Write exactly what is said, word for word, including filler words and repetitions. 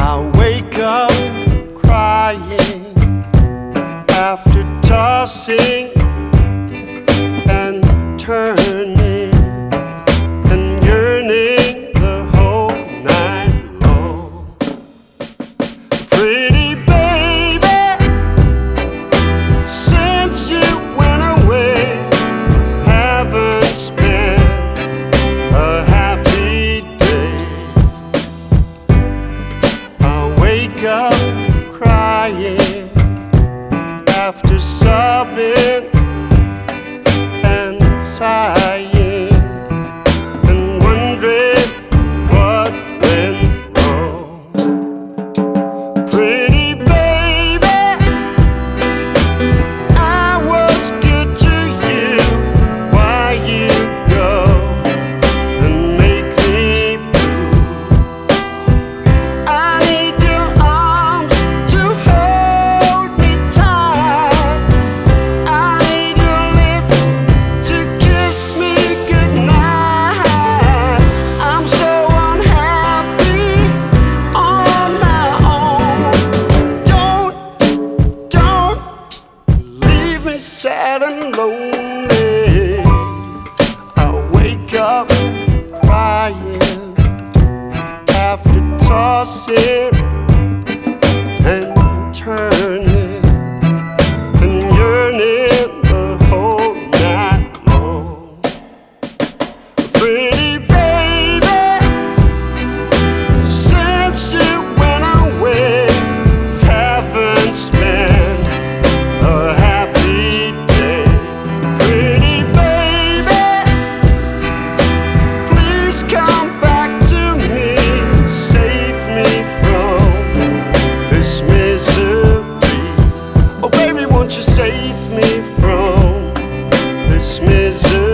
I wake up crying after tossing and turning and yearning the whole night long. Pretty baby, since you went away, haven't spent a happy day. I wake up crying after sobbing and sighing and wondering what went wrong. Pretty baby, I was good to you. Why you go and make me blue? I need your arms to hold me tight. I need your lips to kiss me goodnight. I'm so unhappy on my own. Don't, don't leave me sad and lonely. I wake up crying after tossing and turning and yearning the whole night long. Pretty baby, since you went away, haven't spent a happy day. Pretty baby, please come back to me, save me from this misery. Oh baby, won't you save me from this misery?